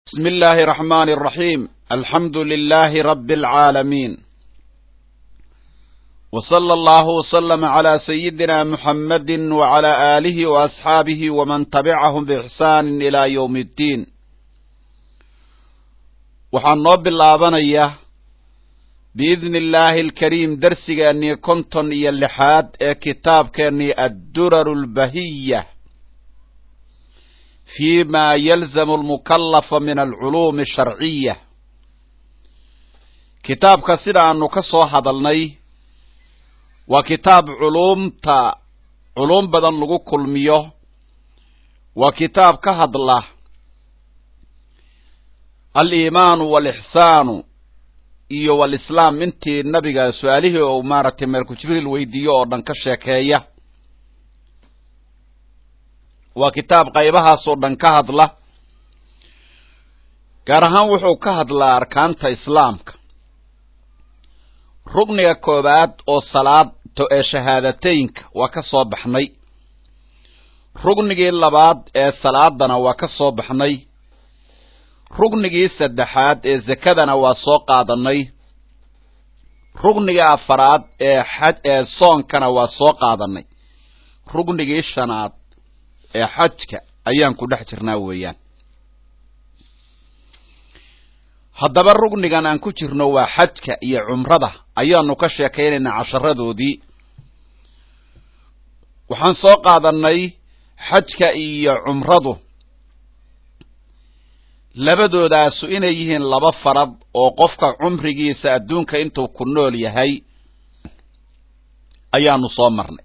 بسم الله الرحمن الرحيم. الحمد لله رب العالمين، وصلى الله وسلم على سيدنا محمد وعلى آله وأصحابه ومن تبعهم بإحسان إلى يوم الدين. وحنو باللابنية بإذن الله الكريم درسي أني كنتن يلحاد كتاب كأني الدرر البهية فيما يلزم المكلف من العلوم الشرعية. كتاب كسيدا أنه كسو هذلني وكتاب علوم بدن لغو كلميه وكتاب كهدله الإيمان والإحسان iyo والإسلام intii nabiga su'aalihi oo maartay meelku jibril weydiiyo oo dhan ka sheekeeya. waa kitaab qaybahaas oo dhan ka hadla, gaar ahaan wuxuu ka hadlaa arkaanta islaamka. rugniga koobaad oo salaadto ee shahaadateynka waa ka soo baxnay. rugnigii labaad ee salaadana waa ka soo baxnay. rugnigii saddexaad ee zakadana waa soo qaadanay. rugnigii afaraad ee soonkana waa soo qaadanay. rugnigii shanaad ee xajka ayaan ku dhex jirnaa weeyaan. haddaba rugnigan aan ku jirno waa xajka iyo cumrada ayaanu ka sheekaynaynaa casharadoodii. waxaan soo qaadanay xajka iyo cumradu labadoodaasu inay yihiin laba farad oo qofka cumrigiisa adduunka intuu ku nool yahay ayaanu soo marnay.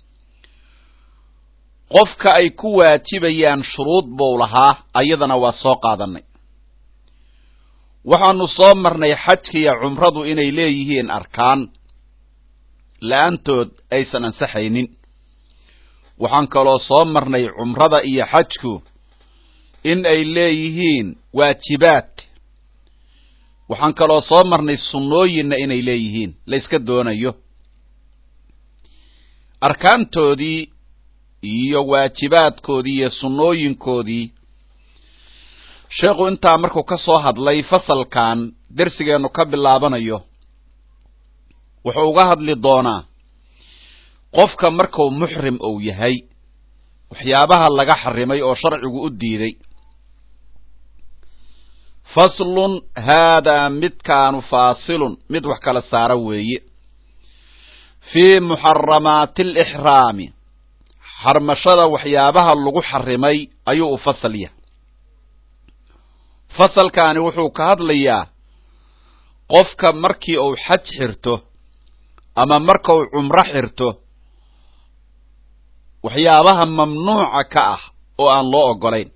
qofka ay ku waajibayaan shuruud buu lahaa, ayadana waa soo qaadanay. waxaanu soo marnay xajka iyo cumradu inay leeyihiin arkaan la-aantood aysan ansaxaynin. waxaan kaloo soo marnay cumrada iyo xajku in ay leeyihiin waajibaad. waxaan kaloo soo marnay sunnooyinna inay leeyihiin la iska doonayo. arkaantoodii iyo waajibaadkoodii iyo sunnooyinkoodii sheekhu intaa markuu ka soo hadlay fasalkan dersigeennu ka bilaabanayo wuxuu uga hadli doonaa qofka markuu muxrim uu yahay waxyaabaha laga xarimay oo sharcigu u diiday. faslun haadaa midkaanu faasilun mid wax kala saara weeye fii muxaramaati alixraami, xarmashada waxyaabaha lagu xarimay ayuu u fasal yahay. fasalkaani wuxuu ka hadlayaa qofka markii uu xaj xirto ama marka uu cumro xirto waxyaabaha mamnuuca ka ah oo aan loo ogolayn,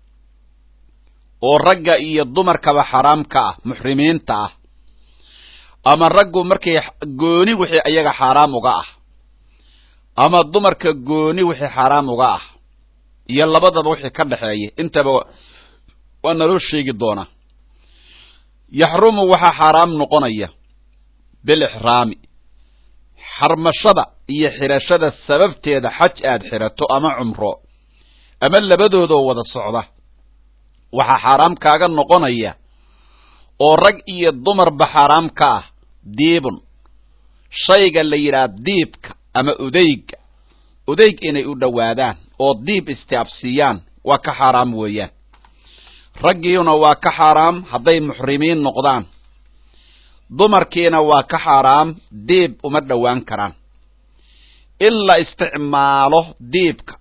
oo ragga iyo dumarkaba xaraam ka ah, muxrimiinta ah, ama raggu markay gooni wixii ayaga xaaraam uga ah, ama dumarka gooni wixii xaaraam uga ah, iyo labadaba wixii ka dhaxeeya intaba waa naloo sheegi doonaa. yaxrumu waxaa xaaraam noqonaya bilixraami, xarmashada iyo xirashada sababteeda xaj aad xirato ama cumro ama labadoodoo wada socda. waxaa xaaraam kaaga noqonaya oo rag iyo dumarba xaaraam ka ah diibun, shayga la yidhaha diibka ama udayg inay u dhowaadaan oo diib istiabsiiyaan waa ka xaaraam weeyaan. raggiina waa ka xaaraam hadday muxrimiin noqdaan, dumarkiina waa ka xaaraam, diib uma dhowaan karaan. in la isticmaalo diibka,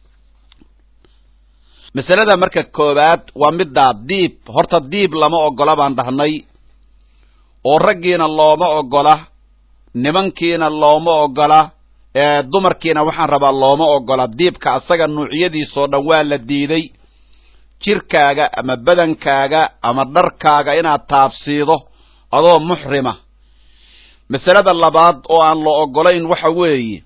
masalada marka koobaad waa middaa diib. horta diib lama ogola baan dhahnay, oo raggiina looma ogola, nimankiina looma ogola, dumarkiina waxaan rabaa looma ogola. diibka asaga nuucyadiisoo dhan waa la diiday. jirkaaga ama badankaaga ama dharkaaga inaad taabsiido adoo muxrima. masalada labaad oo aan la ogolayn waxa weeye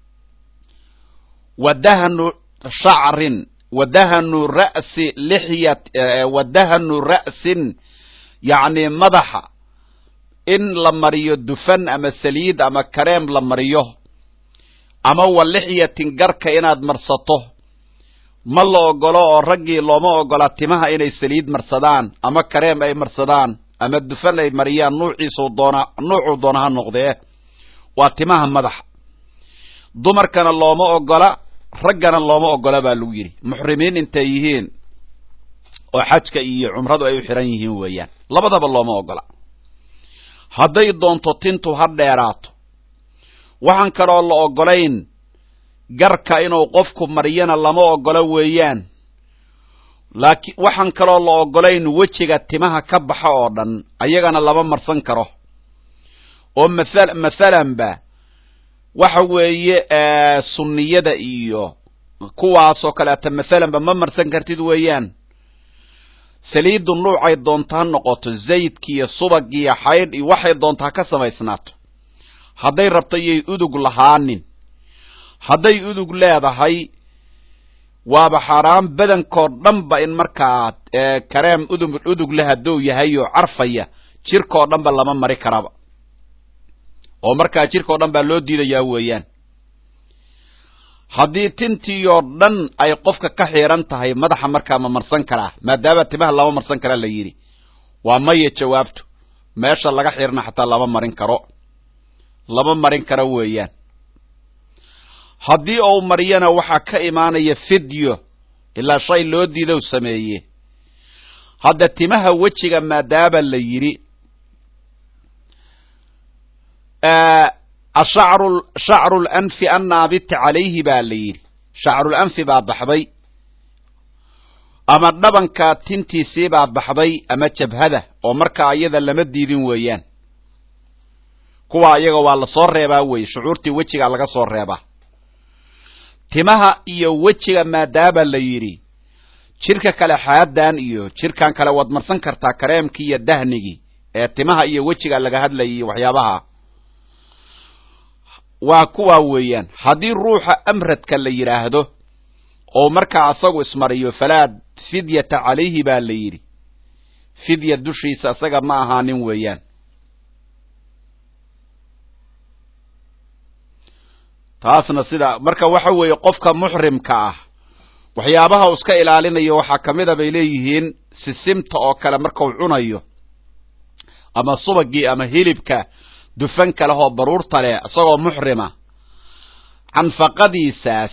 wadahnu shacrin wadahnu ra'si lixyat wadahnu ra'sin, yacni madaxa in la mariyo dufan ama saliid ama kareem la mariyo, ama wa lixyatin garka inaad marsato. ma la ogolo oo raggii looma ogola timaha inay saliid marsadaan ama kareem ay marsadaan ama dufan ay mariyaan nuucuu doona ha noqdee waa timaha madaxa dumarkana looma ogola raggana looma ogola baa lagu yidhi muxrimiin intay yihiin oo xajka iyo cumradu ay u xiran yihiin weeyaan labadaba looma ogola hadday doonto tintu ha dheeraato waxaan kaloo la ogolayn garka inuu qofku mariyana lama ogola weeyaan laakiin waxaan kaloo la ogolayn wejiga timaha ka baxa oo dhan ayagana lama marsan karo oo mathalanba waxa weeye sunniyada iyo kuwaasoo kaleeta mathalanba ma marsan kartid weeyaan saliidu nuucay doontaa noqoto zaydkiiyo subagiiyo xaydh iyo waxay doontaa ka samaysnaato hadday rabto yay udug lahaanin hadday udug leedahay waaba xaaraan badankoo dhanba in markaa kareem udug leh hadduu yahay oo carfaya jirkoo dhanba lama mari karaba oo markaa jirkoo dhan baa loo diidayaa weeyaan haddii tintiioo dhan ay qofka ka xiiran tahay madaxa markaa ma marsan karaa maadaama timaha lama marsan karaa la yidhi waa maya jawaabtu meesha laga xiirna xataa lama marin karo weeyaan haddii uu mariyana waxaa ka imaanaya fidyo ilaa shay loo diidow sameeye hadda timaha wejiga maadaama la yidhi shacru lanfi annaabiti calayhi baa la yidhi shacrulanfi baa baxday ama dhabanka tintiisii baa baxday ama jabhada oo markaa iyada lama diidin weeyaan kuwa iyaga waa la soo reebaa weye shucuurtii wejigaa laga soo reebaa timaha iyo wejiga maadaama la yidhi jirka kale xaadan iyo jirkan kale waad marsan kartaa kareemkii iyo dahnigii ee timaha iyo wejiga laga hadlayay waxyaabaha waa kuwaa weeyaan haddii ruuxa amradka la yidhaahdo oo markaa asagu ismariyo falaa fidyata calayhi baa la yidhi fidya dushiisa isaga ma ahaanin weeyaan taasna sida marka waxa weeye qofka muxrimka ah waxyaabaha uu iska ilaalinayo waxaa kamida bay leeyihiin sisimta oo kale markuu cunayo ama subagii ama hilibka dufanka leh oo baruurta leh isagoo muxrima canfaqadiisaas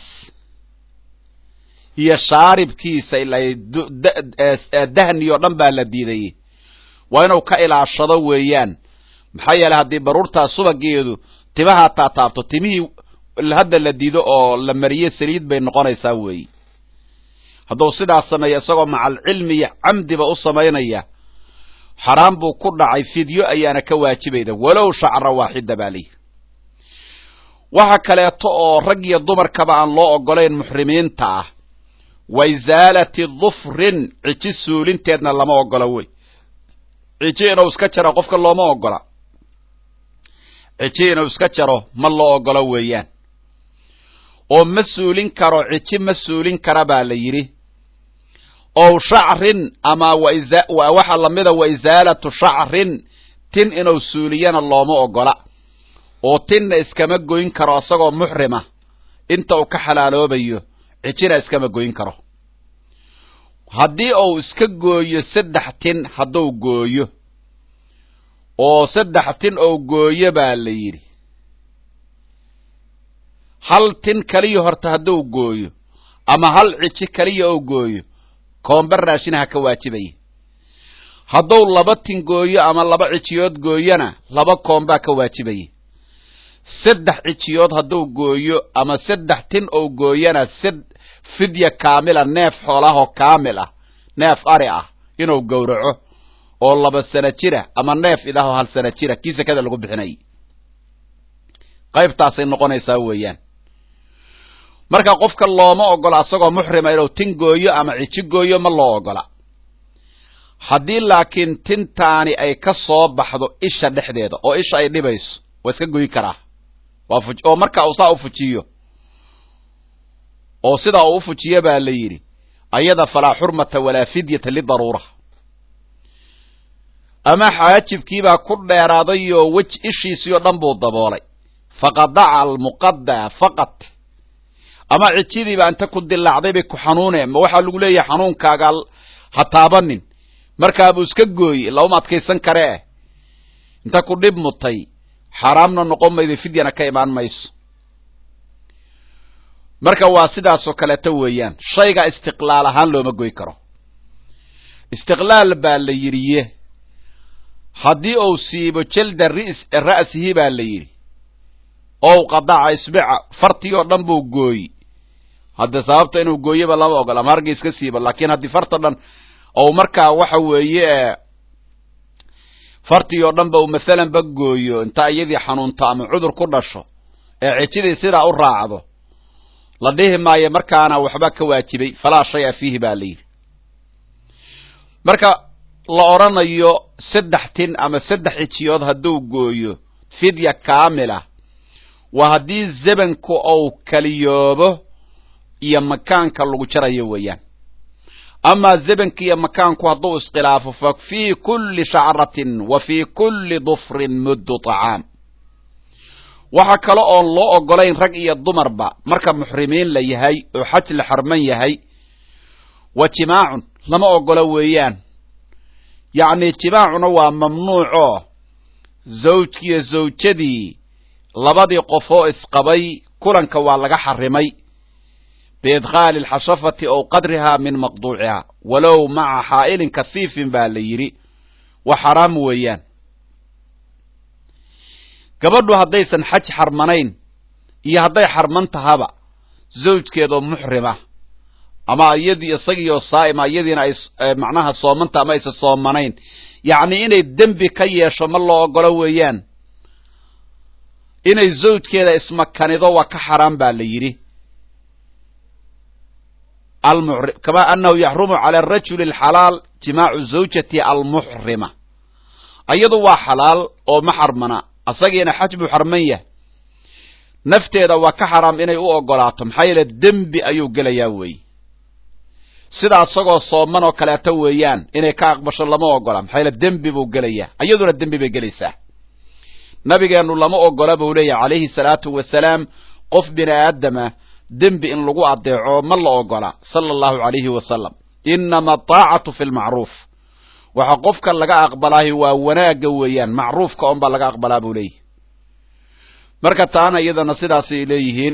iyo shaaribkiisa ilaa dahni oo dhan baa la diiday waa inuu ka ilaashado weeyaan maxaa yeelay haddii baruurtaa subageedu timaha taataabto timihii hadda la diido oo la mariye saliid bay noqonaysaa weeyi hadduu sidaas sameeya isagoo macal cilmi iyo camdiba u samaynaya xaraam buu ku dhacay fidyo ayaana ka waajibayda walow shacra waaxida baa layidhi waxa kaleeto oo rag iyo dumarkaba aan loo ogolayn muxrimiinta ah wa isaalati dufrin ciji suulinteedna lama ogola wey ciji inuu iska jaro qofka looma ogola ciji inuu iska jaro ma loo ogola weeyaan oo ma suulin karo ciji ma suulin kara baa la yidhi ow shacrin ama waxa lamida wa isaalatu shacrin tin inuu suuliyana looma ogola oo tinna iskama goyn karo isagoo muxrima inta uu ka xalaaloobayo cijina iskama goyn karo haddii uu iska gooyo 3 tin hadduu gooyo oo 3 tin ou gooyo baa la yidhi hal tin kaliya horta hadduu gooyo ama hal ciji kaliya ou gooyo koomba raashinaha ka waajibaya hadduu 2 tin gooyo ama 2 cijiyood gooyana 2 koombaa ka waajibaya 3 cijiyood hadduu gooyo ama 3 tin ou gooyana fidya kaamila neef xoolahoo kaamil ah neef ari ah inuu gowraco oo 2 sano jira ama neef idaho 1 sano jira kii sakada lagu bixinayay qaybtaasay noqonaysaa weeyaan marka qofka looma ogola asagoo muxrima inuu tin gooyo ama ciji gooyo ma loo ogola haddii laakiin tintaani ay ka soo baxdo isha dhexdeeda oo isha ay dhibayso waa iska goyi karaa oo marka uu saa u fujiyo oo sidaa uu u fujiyo baa la yidhi ayada falaa xurmata walaa fidyata lidaruura ama xaajibkiibaa ku dheeraaday oo ishiisii oo dhan buu daboolay faqadaca almuqadaa faqat ama cijidii baa inta ku dilaacday bay ku xanuuneen ma waxa lagu leeyahay xanuunkaaga ha taabanin markaa buu iska gooyey lama adkaysan karee inta ku dhib mutay xaraamna noqon maydo fidyana ka imaan mayso marka waa sidaas oo kale ta weeyaan shayga istiqlaal ahaan looma goy karo istiqlaal baa la yiriye haddii uu siibo jalda ra'sihi baa la yiri oo qadaca isbaca fartii oo dhan buu gooy hadda sababta inuu gooyaba lama ogola marga iska siibo laakiin haddii farta dhan oo markaa waxa weeye fartii oo dhan ba uu midalan ba gooyo inta iyadii xanuunta ama cudur ku dhasho ee cijidii sidaa u raacdo la dhihi maayo markaana waxba ka waajibay falaa shay fiihi baa la yiri marka la oranayo 3 tin ama 3 ciyood hadduu gooyo fidya kaamila waa haddii zabanku oo kaliyoobo iyo makaanka lagu jarayo weeyaan ama zabanki iyo makaanku hadduu iskhilaafo fa fi kulli sha'ratin wa fi kulli dhufrin muddu ta'am waxa kale oo loo ogolayn rag iyo dumarba marka muhrimiin la yahay oo xaj la xarman yahay wa jimaacun lama ogola weeyaan يعني جماعنا وممنوع زوجي زوجتي لبدي قفو اسقبي كلن كوالغا حرمي بإدخال الحشفة أو قدرها من مقطوعها ولو مع حائل كثيف باليري وحرام ويان قبضوا هديسا حج حرمانين إيا هدي حرمانتهابا زوج كيدو محرمة أما يدي يصيغي الصائمة يدي معناها صومنتا ما يسا صومانين يعني إني الدنبي كيشو مالله قلويان إني زوج كيدا اسمك كانيدو وكحرام باليري كما أنه يحرم على الرجل الحلال جماع زوجتي المحرمة أيضا حلال أو محرمنا أصغينا حجب حرمية نفتيدا وكحرام إني أقولاتهم حيال الدنبي أيو قلياوي سيدا أصغو صومن وكالاتويان إني كاقبش اللهم أقولام حيال الدنبي بو قليا أيضا الدنبي بقليسا نبي أنه اللهم أقولابه لي عليه الصلاة والسلام قف بنا آدم دنبي إن لغو أدعو ما الله أقولا صلى الله عليه وسلم إنما الطاعة في المعروف وحقفك لغا أقبلاه وونا قويان معروف كأنبا لغا أقبلاه ليه مركة أنا إذا نصيراسي إليهين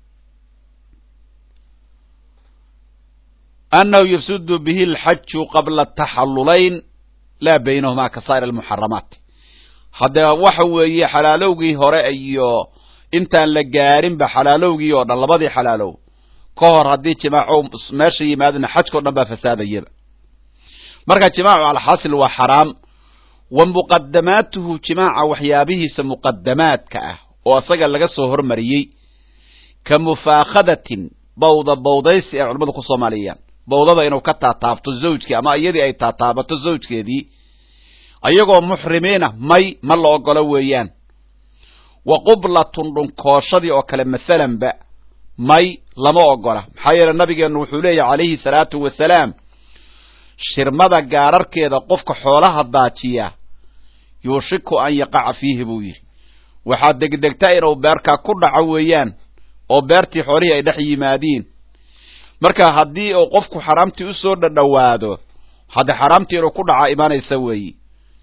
أنه يفسد به الحج قبل التحللين لا بينهما كصائر المحرمات هذا وحوي حلالوغي هرأيو intaan la gaarin ba xalaalowgii oo dhan labadii xalaalow ka hor hadii jimaaco meesha yimaadna xajko dhan ba fasaadayaba marka jimaacu al hasil wa haram wa muqaddamatuhu jimaaca waxyaabihiisa muqaddamaadka ah oo asaga laga soo hormariyay ka mufaaqadatin bawdaysi ee culimadu ku Soomaaliyeed bawdada inuu ka taataabto zawjkii ama iyadii ay taataabato zawjkeedii ayagoo muhrimiina ma la ogolo weeyaan وقبلة رنكوشدي أو كلام مثلا بقى ماي لما أقوله حيال النبي النوحولي عليه الصلاة والسلام شرمدا قارر كيدا قفك حولها الضاتية يوشك أن يقع فيه بوير وحاد دقتائر أو باركا كل عويان أو بارتي حوريه إدحي مادين مركا هدي أو قفك حرامتي أسور النوادو هذا حرامتي أو كل عائمان يسوي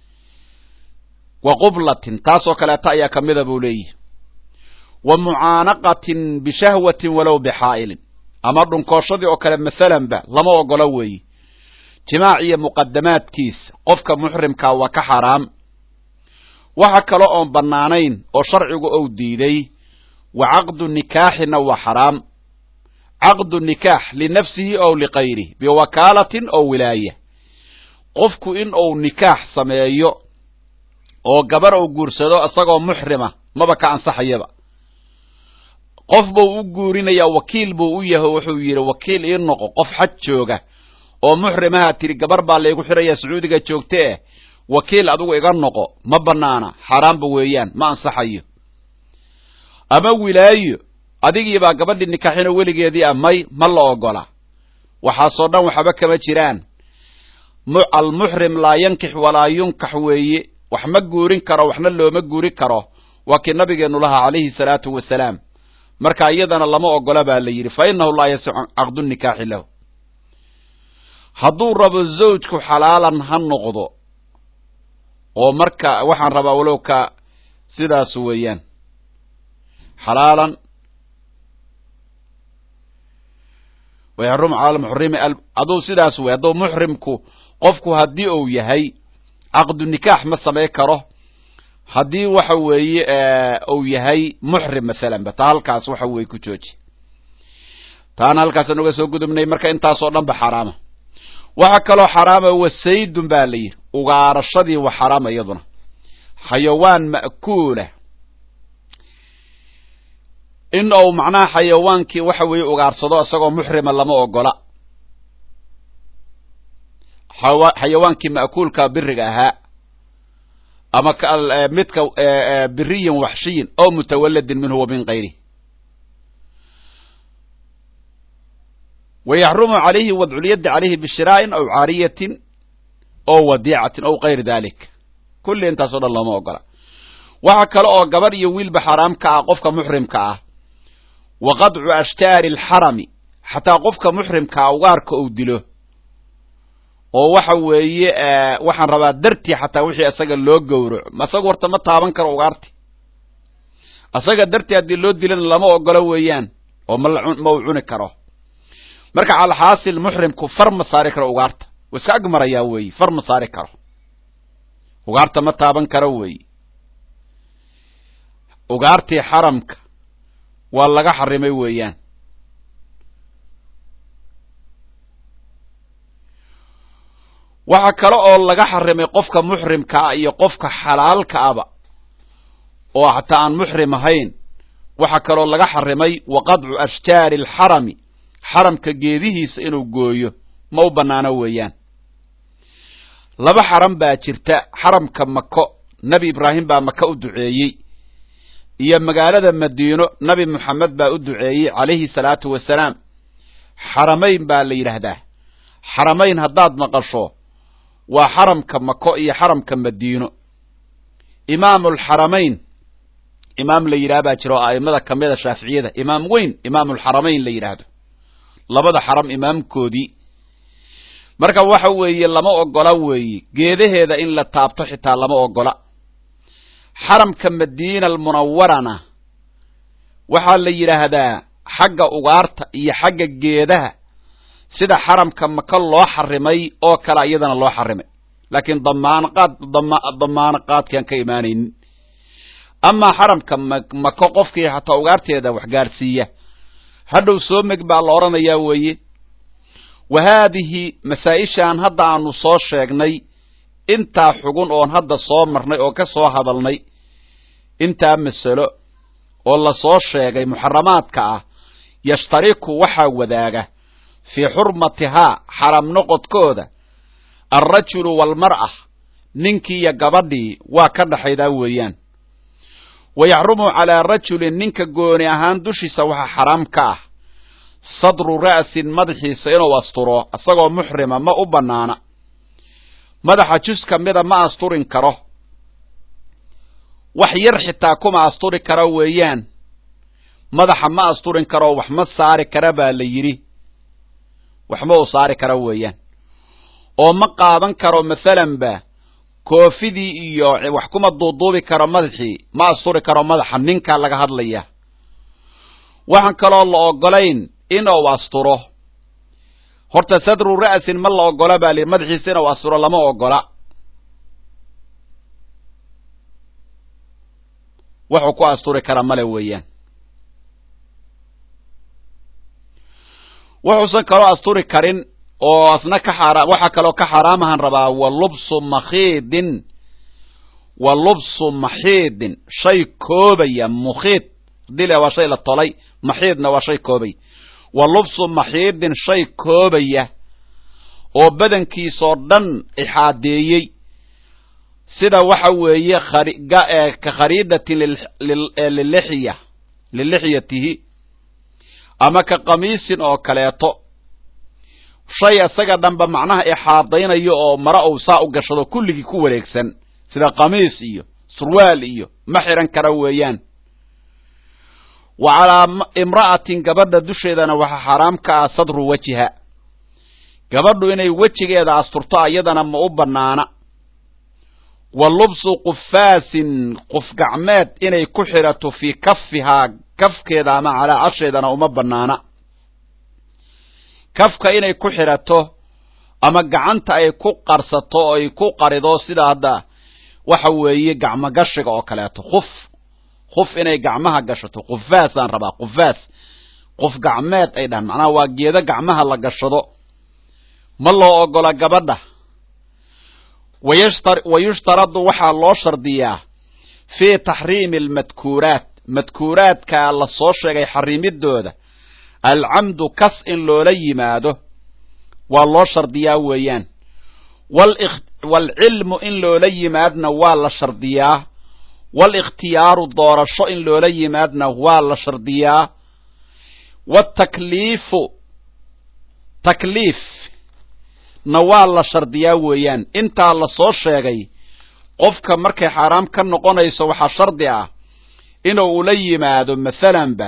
وقبلة تاسو كلا تأيا كمذا بولي ومعانقة بشهوة ولو بحائل أمر كوشدي أو كلام مثلا با لما أقولوي جماعية مقدمات كيس قفك محرم وكحرام وحكا لؤون بنانين أو شرعي أو ديدي وعقد النكاح نو حرام عقد النكاح لنفسه أو لغيره بوكالة أو ولاية قفك إن أو نكاح سميايو oo gabar uu guursado asagoo muhrima maba ka ansaxayaba qof buu u guurinaya wakiil buu u yahay wuxuu yiri wakiil in noqo qof xaj jooga oo muhrimaha tiri gabar baa leeyahay xiraya Sacuudiga joogtee wakiil adigu iga noqo ma banaana xaraam ba weeyaan ma ansaxayo ama wilaayo adigii baa gabadhii nikaxina weligeedii amay ma la ogola waxa soo dhan waxba kama jiraan al muhrim la yankih wala yunkah weeye وحما قورين كرو وحنا لو ما قورين كرو وكي نبينا لها عليه الصلاة والسلام marka iyadana lama ogola baa la yidhi fa innahu laa yasicu caqdu nikaaxi lahu hadduu rabo zawjku xalaalan ha noqdo oo marka waxaan rabaa walow ka sidaas weeyaan xalaalan ويحرم على المحرم aduu sidaas wey hadduu muxrimku qofku haddii uu yahay caqdu nikaax ma samay karo haddii waxa weeye uu yahay muxrim masalan ba taa halkaas waxa weeye ku jooji taana halkaasaan uga soo gudubnay marka intaasoo dhan ba xaraama waxa kaloo xaraama wasaydun baa la yidhi ugaarashadii wa xaraama iyaduna xayawaan ma'kuula in uu macnaha xayawaankii waxa weeye ugaarsado isagoo muxrima lama ogola xayawaankii ma'kuulka biriga ahaa ama midka biriyin waxshiyin oo mutawaladin minhu wa min gayrihi ويحرم عليه وضع اليد عليه بشراء أو عارية أو وديعة أو غير ذلك كل انت صد الله ما أقرأ وحكى له قبر يويل بحرام قفك محرم وقطع أشتار الحرم حتى قفك محرم وغارك أودله ووحوي وحن ربا درتي حتى وحي أساق اللو قورع ما ساقورت ما طابن كرو غارتي أساق درتي هدي اللو دي لنا لما أقلوا ويان وموعون كرو marka على حاصل محرمku far ma saari karo ugaarta waska agmaraya way far ma saari karo ugaarta ma taaban karo way ugaartii xaramka waa laga xarimay weeyaan waxa kale oo laga xarimay qofka muxrimka iyo qofka xalaalka aba oo hatta aan muxrim ahayn waxa kale oo laga xarimay waqad'u ashjaari alharami xaramka geedihiisa inuu gooyo ma u banaano weeyaan laba xaram baa jirta xaramka mako nabi ibraahim baa maka u duceeyey iyo magaalada madiino nabi muxamed baa u duceeyey calayhi salaatu wasalaam xaramayn baa la yidhaahdaa xaramayn haddaad maqasho waa xaramka mako iyo xaramka madiino imaamulxaramayn imaam la yidhaha baa jiro a'immada kamida shaaficiyada imaam weyn imaamulxaramayn la yidhaahdo labada xaram imaamkoodii marka waxa weeye lama ogola weeye geedaheeda in la taabto xitaa lama ogola xaramka madiina almunawwarana waxaa la yidhaahdaa xagga ugaarta iyo xagga geedaha sida xaramka maka loo xarimay oo kale iyadana loo xarimay laakiin damaanaqaadkaan ka imaanaynin amaa xaramka mako qofkii hataa ugaarteeda wax gaarsiiya hadhow soo meg baa la odhanayaa weeye wa haadihi masaa-ishaan hadda aanu soo sheegnay intaa xugun oon hadda soo marnay oo ka soo hadalnay intaa masalo oo la soo sheegay muxaramaadka ah yashtariku waxaa wadaaga fii xurmatihaa xaram noqodkooda alrajulu waalmar'a ninkii iyo gabadhii waa ka dhaxaydaa weeyaan wayaxrumu calaa rajulin ninka gooni ahaan dushiisa waxaa xaraam ka ah sadru ra'sin madaxiisa inuu asturo isagoo muxrima ma u banaana madaxa jus ka mida ma asturin karo wax yar xitaa kuma asturi karo weeyaan madaxa ma asturin karo wax ma saari kara baa la yidhi waxma u saari kara weeyaan oo ma qaadan karo masalan ba koofidii iyo wax kuma duuduubi karo madaxii ma asturi karo madaxa ninkaa laga hadlaya waxaan kaloo la ogolayn inuu asturo horta sadru ra'sin ma la ogola baa li madaxiisa inuu asturo lama ogola wuxuu ku asturi kara male weeyaan wuxuusan kaloo asturi karin oo asna ka xaraam waxa kaloo ka xaraamahan rabaa walubsu maxiidin shay koobaya mukhiid dile waa shay la tolay maxiidna waa shay koobay walubsu maxiidin shay koobaya oo badankiisoo dhan ixaadeeyey sida waxa weeye ka khariidatin lilixyatihi ama ka qamiisin oo kaleeto shay isaga dhanba macnaha ixaadaynayo oo mara uu saa u gashado kulligii ku wareegsan sida qamiis iyo surwaal iyo ma xiran kara weeyaan وعلى امرأة قبض دشيدنا وحا حرام كصدر وجهها قبض إني وجهها أسترطاء يدنا مؤبنانا واللبس قفاس قف قعمات إني كحرة في كفها كف كذا ما على عشيدنا ومبنانا كفك إني كحرته أما قعنت أي كقرصته أي كقرضو سيدا هذا وحوي قعم قشق أو كلاته خف إني قعمها قشته قفاس أن ربا قفاس قف قعمات أيضا معناه واجيدا قعمها اللي قشته ما الله أقول قبضه ويشترط وحا الله شردياه في تحريم المذكورات مذكورات كالله صوشيغا يحرم الدودة العمد كس إن لولي ماده والله شردياه ويان والعلم إن لولي مادنا والله شردياه والاختيار الدور الشو إن لولي مادنا والله شردياه والتكليف تكليف نوال la shardiyaa weeyaan inta la soo sheegay qofka markay xaraam ka noqonayso waxa shardi ah inuu ula yimaado midalan ba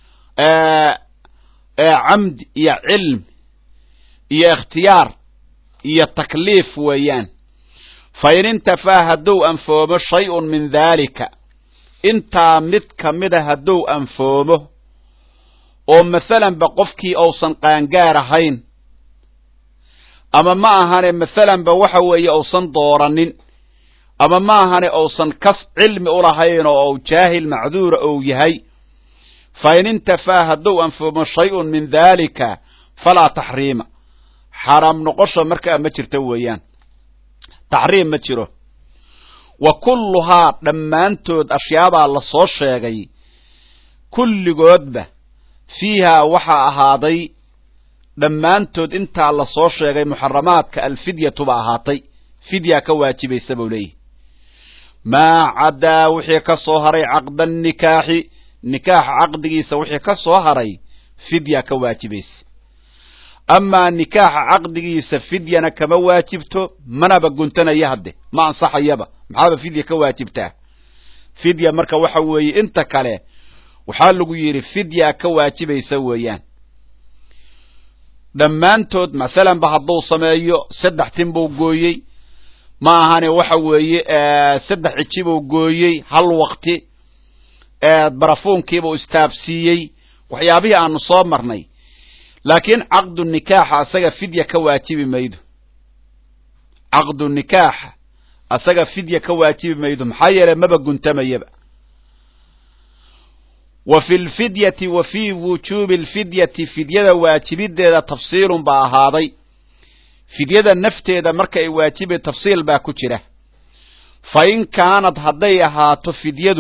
amd iyo ilm iyo ikhtiyar iyo taklif weeyaan fa in intafa haduu anfoomo shay'un min dhalika inta mid kamida haduu anfoomo oo midalan ba qofkii uusan qaangaar ahayn ama ma ahane midalan ba waxa weeye uusan dooranin ama ma ahane uusan kas cilmi u lahayn oo jaahil macduur oo yahay fa in intafa haduu anfoomo shay'un min dhalika fala tahriima haram noqosho marka ma jirto weeyaan tahriim ma jiro wa kulluha dhammaantood ashyaada la soo sheegay kulligoodba fiiha waxa ahaaday dhammaantood intaa la soo sheegay muxaramaadka alfidyatu ba ahaatay fidya ka waajibaysa buu leeyahay maa cadaa wixii ka soo haray caqdan nikaaxi nikaax caqdigiisa wixii ka soo haray fidya ka waajibaysa amaa nikaaxa caqdigiisa fidyana kama waajibto manaba guntanaya hadde ma ansaxayaba maxaaba fidya ka waajibtaa fidya marka waxa weeye inta kale waxaa lagu yidhi fidya ka waajibaysa weeyaan dhammaantood masalan ba hadduu sameeyo 3 tin buu gooyey ma ahane waxa weeye 3 cijib buu gooyey hal waqti barafuunkiiba istaabsiiyey waxyaabihii aanu soo marnay laakiin aqdu nikaax asaga fidya ka waajibi maydo aqdu nikaax asaga fidya ka waajibi maydo maxaa yeelay maba guntamayaba وفي الفدية وفي وجوب الفدية فدية واجبية تفصيل باهاضي فدية نفتيدة مركا واجب تفصيل باكوشرة فإن كانت هديها تفديده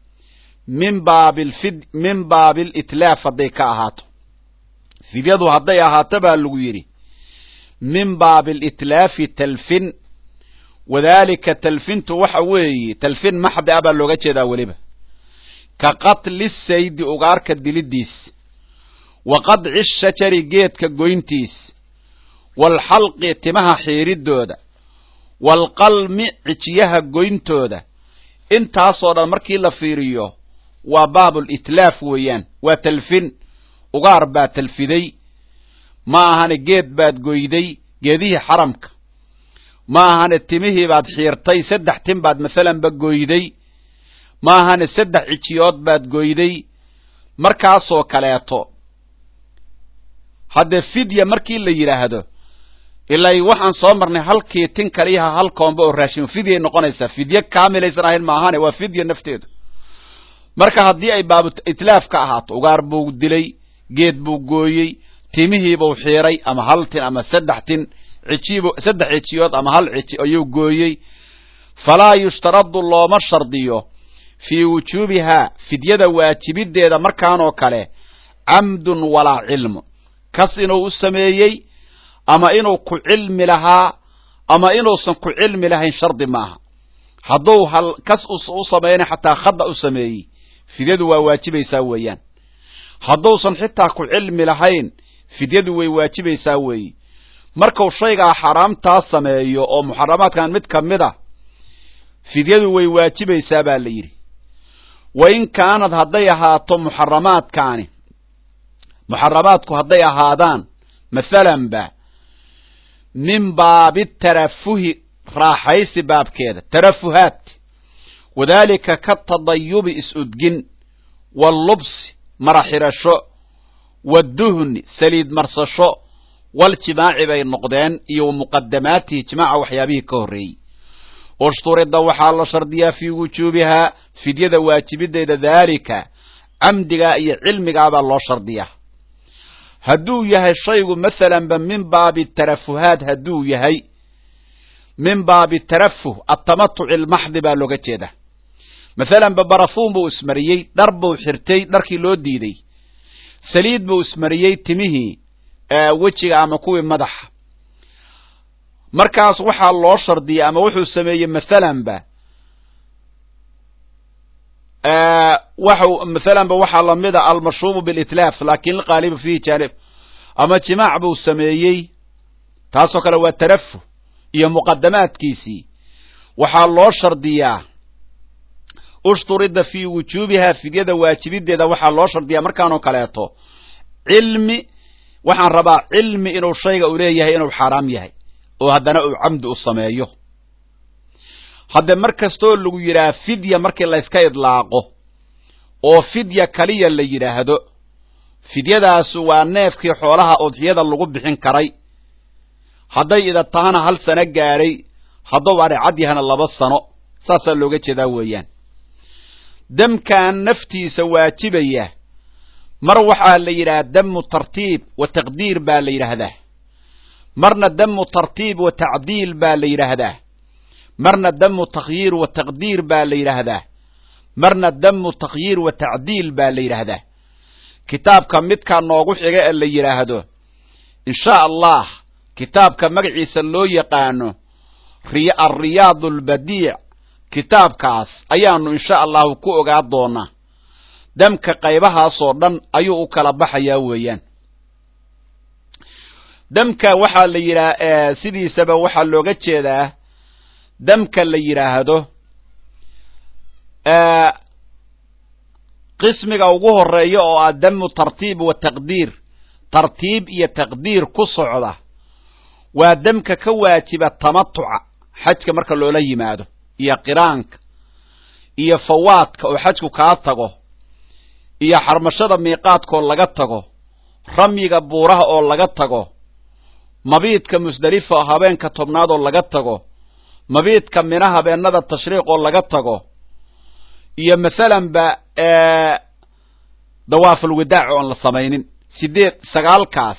من باب الإتلاف هديك أهاتو فديده هديها تبا اللويري من باب الإتلاف تلفن وذلك تلفن توحوي تلفن محب أبا اللوغة دا ولبه كقتل السيد أغارك الدلديس وقطع الشجر جيت كجوينتيس والحلق تمها حير الدودة والقلم عتيها جوينتودة انت صار مركي لفيريو وباب الإتلاف ويان وتلفن أغار با تلفدي ما هن جيت باد جويدي جديه حرمك ما هن تمه بعد حيرتي 3 تم بعد مثلا بجويدي ما هن 3 عتيود باد جويدي markaasoo kaleeto hadda fidya markii la yiraahdo ilaa waxaan soo marnay halkii tin kaliya hal koomba oo raashin fidya noqonaysa fidya kaamilaysan ahayn ma ahaan waa fidya nafteedu marka hadii ay baab itlaaf ka ahaato ugaar buu dilay geed buu gooyay timihii buu xiiray ama hal tin ama 3 tin cijibo 3 cijiyood ama hal ciji ayuu gooyay fala yushtaradu looma shardiyo في وجوبها فدية واجبية مركانو كله عمد ولا علم كس إنه السميي أما إنه كعلم لها أما إنه سن كعلم لها شرط معها حضو هل كس أصبين حتى خضع السميي فدية واجبية سويان حضو سن حتى كعلم لهين فدية واجبية يساوي مركو شيء حرام تاسميي أو محرمات كان متكمدة فدية واجبية يسابها ليري wain kaanad hadday ahaato muxaramaadku hadday ahaadaan masalanba min baabi tarafuhi raaxaysi baabkeeda tarafuhaat wadaalika ka tadayubi is-udgin wallubsi maraxirasho waduhni saliid marsasho waljimaaci bay noqdeen iyo muqadamaatihi jimaaca waxyaabihii ka horreeyey ushturida waxaa la shardiyaa fii wujuubihaa fidyada waajibideeda daalika camdigaa iyo cilmigaabaa loo shardiyaa hadduu yahay shaygu masalanba min baabi tarafuhaat hadduu yahay min baabi tarafuh atamatuci almaxdi baa looga jeeda masalanba barafuun buu ismariyey dhar buu xirtay dharkii loo diiday saliid buu ismariyey timihii wejiga ama kuwii madaxa markaas waxaa loo shardiyay ama wuxuu sameeyey masalanba waxaa lamida almashruubu bilitlaaf laakin alqaalibu fihi jaanib ama jimaac buu sameeyey taasoo kale waa tarafuh iyo muqadamaadkiisii waxaa loo shardiyaa ushturida fii wujuubihaa fidyada waajibideeda waxaa loo shardiyaa markaanoo kaleeto cilmi waxaan rabaa cilmi inuu shayga u leeyahay inuu xaaraam yahay oo haddana uu camdi u sameeyo hadde mar kastoo lagu yidhaha fidya markii layska idlaaqo oo fidya kaliya la yidhaahdo fidyadaasu waa neefkii xoolaha udxiyada lagu bixin karay hadday ida tahana 1 sano gaadhay hadduu adhicad yahana 2 sano saasaa looga jeedaa weeyaan damkan naftiisa waajibaya mar waxaa la yidhaha damu tartiib wa taqdiir baa la yidhaahdaa marna damu tartiib wa tacdiil baa la yidhaahdaa marna damu takhyiir wa taqdiir baa la yidhaahdaa marna damu takhyiir wa tacdiil baa la yidhaahdaa kitaabka midkaa noogu xiga ee la yidhaahdo insha allah kitaabka magaciisa loo yaqaano alriyaad albadiic kitaabkaas ayaanu insha allahu ku ogaa doonaa damka qaybahaasoo dhan ayuu u kala baxayaa weeyaan damka waxaa la yidhaha sidiisaba waxaa looga jeedaa damka la yidhaahdo qismiga ugu horeeya oo ah damu tartiib wa taqdiir tartiib iyo taqdiir ku socda waa damka ka waajiba tamatuca xajka marka loola yimaado iyo qiraanka iyo fawaadka oo xajku kaa tago iyo xarmashada miiqaadkoo laga tago ramyiga buuraha oo laga tago mabiidka musdalifa habeenka 10aad oo laga tago mabiidka mina habeenada tashriiq oo laga tago iyo masalanba dawaaful wadaac oon la samaynin 9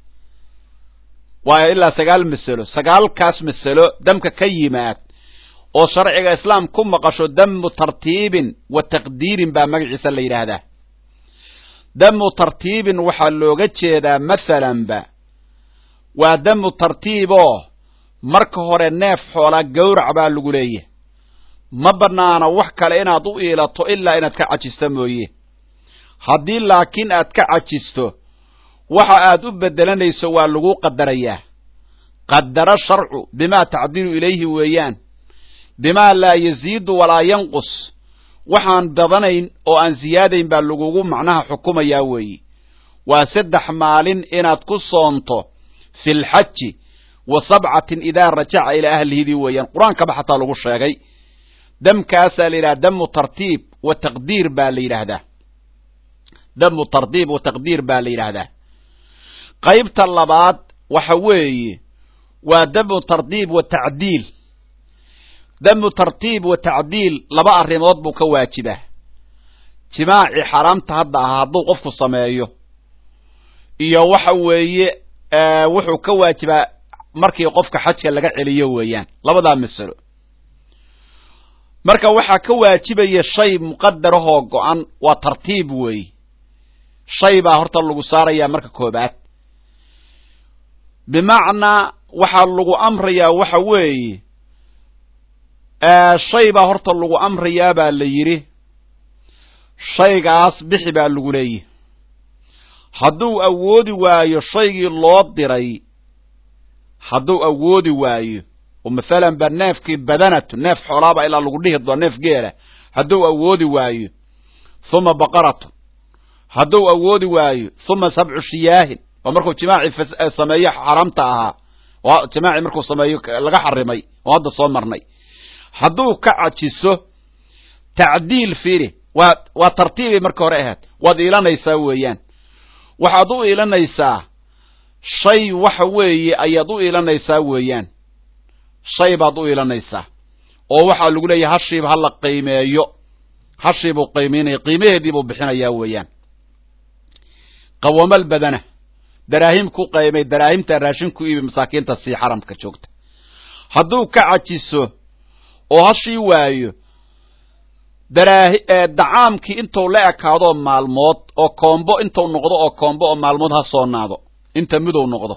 waa ilaa 9 masalo damka ka yimaad oo sharciga islaam ku maqasho damu tartiibin wa taqdiirin baa magaciisa la yidhaahdaa damu tartiibin waxaa looga jeedaa masalanba waa damu tartiiboo marka hore neef xoolaa gawrac baa lagu leeyahay ma bannaana wax kale inaad u iilato ilaa inaad ka cajisto mooye haddii laakiin aad ka cajisto waxa aad u beddelanayso waa lagu qadarayaa qadara sharcu bimaa tacdilu ilayhi weeyaan bimaa laa yaziidu walaa yanqus waxaan badanayn oo aan siyaadayn baa lagugu macnaha xukumayaa weeye waa 3 maalin inaad ku soonto fi lxaji wa 7 idaa rajaca ilaa ahlihidii weeyaan qur-aankaba xataa lagu sheegay damkaasaa la yidhaha damu tartiib wa taqdiir baa la yidhaahdaa damu tartiib wa taqdiir baa la yidhaahdaa qaybta labaad waxa weeye waa damu tartiib wa tacdiil damu tartiib wa tacdiil 2 arrimood buu ka waajibaa jimaaci xaraamta hadda ahaa hadduu qofku sameeyo iyo waxa weeye wuxuu ka waajibaa markii qofka xajka laga celiyo weeyaan 2daa masalo marka waxaa ka waajibaya shay muqadarahoo go-an waa tartiib weeye shay baa horta lagu saarayaa marka koobaad bimacnaa waxaa lagu amrayaa waxa weeye shay baa horta lagu amrayaa baa la yidhi shaygaas bixi baa lagu leeyahy hadduu awoodi waayo shaygii loo diray hadduu awoodi waayo oo masalan ba neefkii badanatu neef xoolaaba ilaa lagu dhihi doo neef geela hadduu awoodi waayo thumma baqaratun hadduu awoodi waayo thumma sabcu shiyaahin oo markuu jimaaci sameeyo xaramta ahaa oo jimaaci markuu sameeyo laga xarimay oo hadda soo marnay hadduu ka cajiso tacdiil fiiri waa tartiibay marka hore ahayd waad iilanaysaa weeyaan waxaad u iilanaysaa shay waxa weeye ayaad u iilanaysaa weeyaan shay baad u iilanaysaa oo waxaa lagu leeyahay hashiiba hala qiimeeyo hashiibuu qiimeynaya qiimaheediibuu bixinayaa weeyaan qawamal badana daraahim ku qaymay daraahimta raashin ku iibi masaakiinta si xaramka joogta hadduu ka cajiso oo hashii waayo dacaamkii intuu la ekaado maalmood oo koombo intuu noqdo oo koombo oo maalmood ha soonaado inta midow noqdo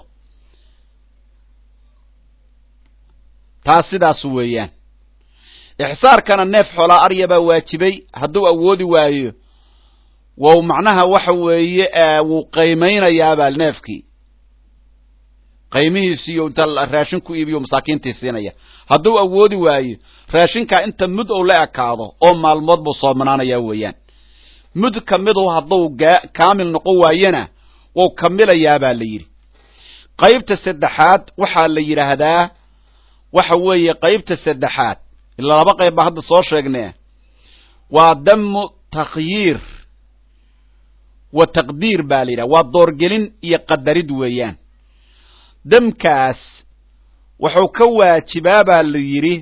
taas sidaas weeyaan ixsaarkana neef xoolaa arya baa waajibay hadduu awoodi waayo wow macnaha waxa weeye wuu qiimaynayaabaa neefkii qiimihiisiiyo inta raashin ku iibiyo masaakiintii siinaya hadduu awoodi waayo raashinkaa inta mud ou la ekaado oo maalmood buu soomanaanayaa weeyaan mud ka midu hadduu kaamil noqon waayana wuu kamilayaabaa la yidhi qaybta saddexaad waxaa la yidhaahdaa waxa weeye qaybta saddexaad ilaa laba qayb baa hadda soo sheegnee waa damu takhyiir wa taqdiir baa la yidhaha waa doorgelin iyo qadarid weeyaan damkaas wuxuu ka waajibaa baa la yidhi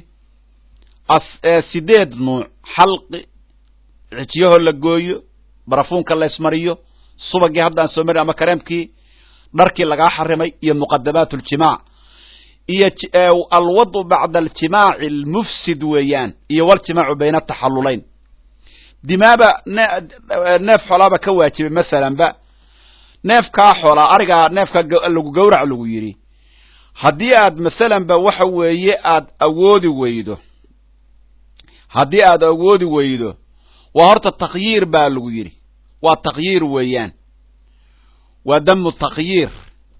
8 nuuc xalqi cijiyahoo la gooyo barafuunka la ismariyo subagii haddaan soo marin ama kareemkii dharkii lagaa xarimay iyo muqadamaat uljimaac iyo alwadu bacda aljimaaci almufsid weeyaan iyo waljimaacu bayna ataxallulayn dimaaba neef xoolaaba ka waajibay masalanba neefkaa xoolaa arigaa neefka lagu gawrac lagu yidhi haddii aad masalanba waxa weeye aad awoodi weydo waa horta takhyiir baa lagu yidhi waa takhyiir weeyaan waa damu takhyiir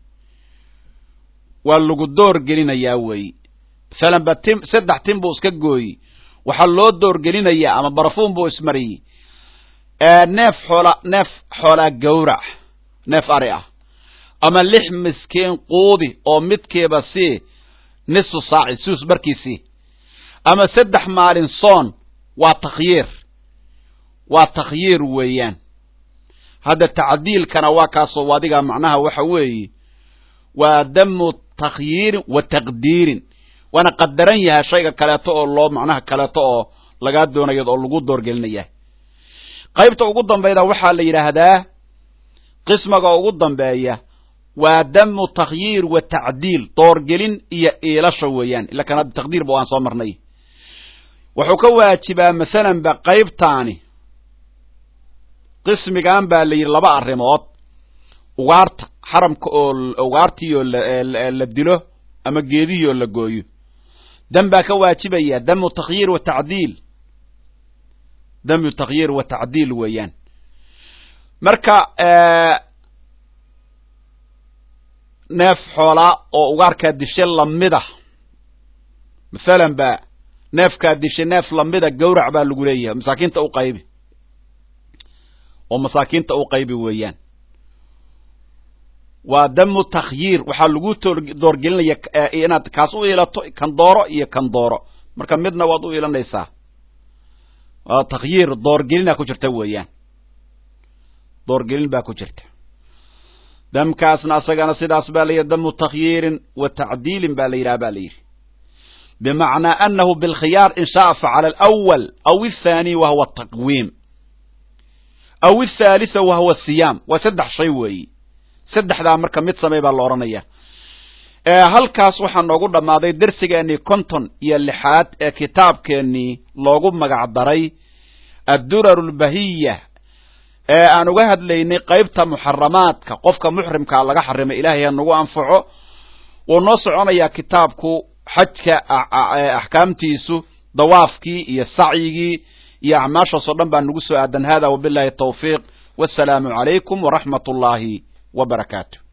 waa lagu door gelinayaa weeye masalanba 3 tin buu iska gooyi waxaa loo door gelinayaa ama barafuun buu ismariyey neef xoolaa gawrac neef ari ah ama 6 miskiin quudi oo midkeeba sii nisu saaci suus barkiisii ama 3 maalin soon waa takhyiir weeyaan hadda tacdiilkana waa kaasoo adiga macnaha waxa weeye waa damu takhyiirin wa taqdiirin waana qadaran yahay shayga kaleeto oo loo macnaha kaleeto oo lagaa doonayo oo lagu doorgelinaya qaybta ugu dambayda waxaa la yidhaahdaa qismiga ugu dambeeya waa damu takhyiir wa tacdiil doorgelin iyo iilasho weeyaan ila kana taqdiir baa aan soo marnay wuxuu ka waajibaa masalan ba qaybtaani qismigan baa la yidhi 2 arrimood ugaarta xaramka oo ugaartiyo la dilo ama geediyo la gooyo dam baa ka waajibaya damu takhyiir wa tacdiil weeyaan marka neef xoolaa oo ugaarkaa dishe lamida masalan ba neefkaa dishe neef lamida gawrac baa lagu leeyahay masaakiinta u qaybi weeyaan waa damu takhyiir waxaa lagu doorgelinaya inaad kaas u iilato kan dooro marka midna waad u iilanaysaa waa takhyiir doorgelina ku jirta weeyaan doorgelin baa ku jirta damkaasna asagana sidaas baa la yidhi damu takhyiirin wa tacdiilin baa la yidhaha baa la yidhi bimacnaa anahu bilkhiyaar in shaaa facala alawal aw athani wahuwa taqwiim aw athalitha wahuwa siyaam waa 3 shay weeyi 3daa marka mid samey baa la odhanaya halkaas waxaa noogu dhammaaday dersigeennii 56 ee kitaabkeennii loogu magac daray addurar albahiya ee aan uga hadlaynay qaybta muxaramaadka qofka muxrimkaa laga xarimay ilaahay ha nagu anfaco wuu noo soconayaa kitaabku xajka axkaamtiisu dawaafkii iyo sacyigii iyo acmaashaasoo dhan baa nagu soo aadan hada wabillahi tawfiiq wassalaamu calaykum waraxmat ullaahi وبركاته